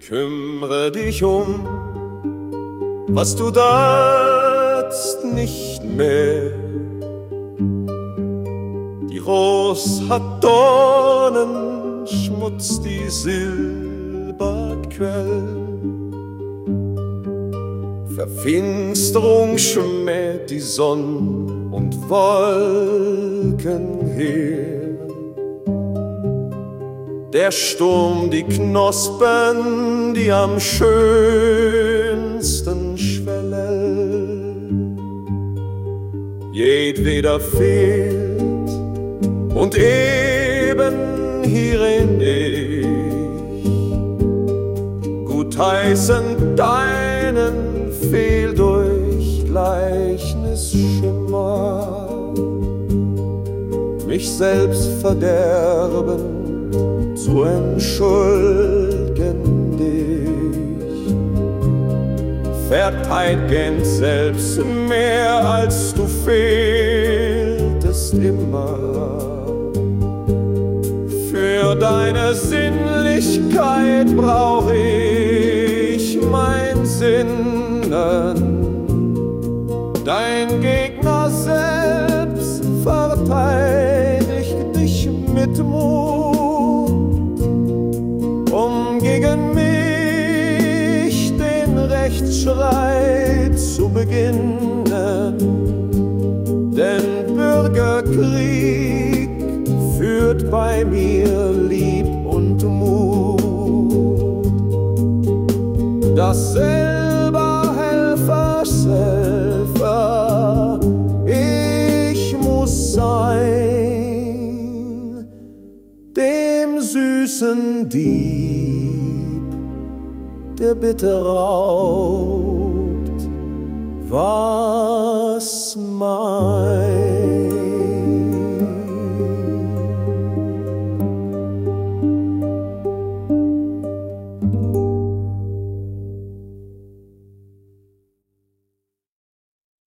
Kümmere dich was du darfst nicht mehr. Die Ros hat Dornen, Schmutz, die Silberquell. Verfinsterung schmäht die Sonn und Wolken her. Der Sturm, die Knospen, die am schönsten schwellen. Jedweder fehlt und eben hierin ich gutheißend deinen Fehldurch Gleichnisschimmer, mich selbst verderben zu entschuldigen dich, verteidigend selbst mehr als du fehltest immer. Für deine Sinnlichkeit brauch ich mein Sinnen, dein Gegner selbst verteidigt dich mit Mut, um gegen mich den Rechtsstreit zu beginnen. Denn Bürgerkrieg führt bei mir Lieb und Mut. Das selber Helfershelfer ich muss sein, dem süßen Dieb, der bitter raubt, was mein.